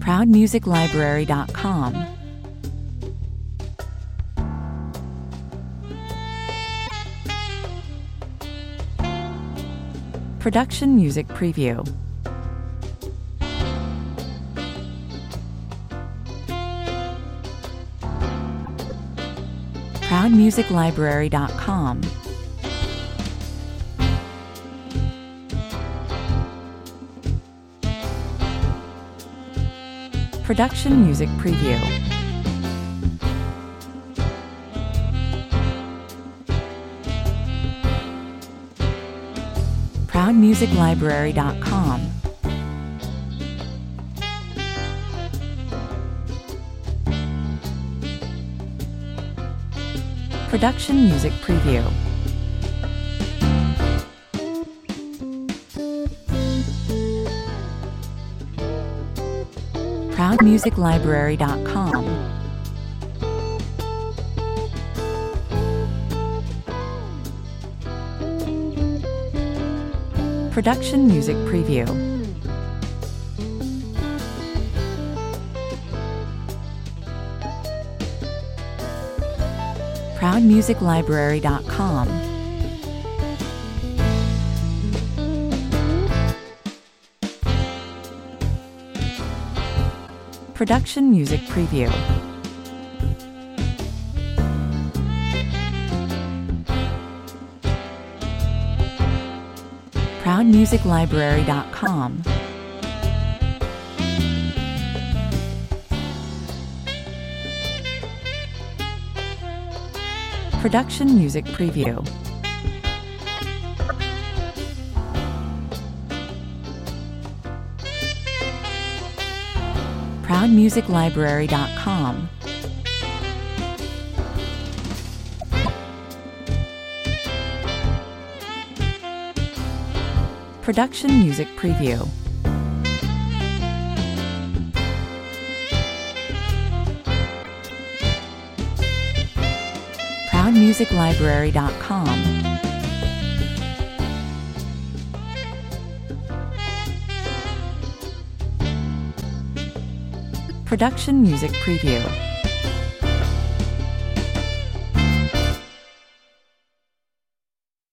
ProudMusicLibrary.com. Production Music Preview. ProudMusicLibrary.com. Production Music Preview. ProudMusicLibrary.com. Production Music Preview. ProudMusicLibrary.com. Production Music Preview. ProudMusicLibrary.com. Production Music Preview. ProudMusicLibrary.com. Production Music Preview. ProudMusicLibrary.com. Production Music Preview. ProudMusicLibrary.com. Production Music Preview.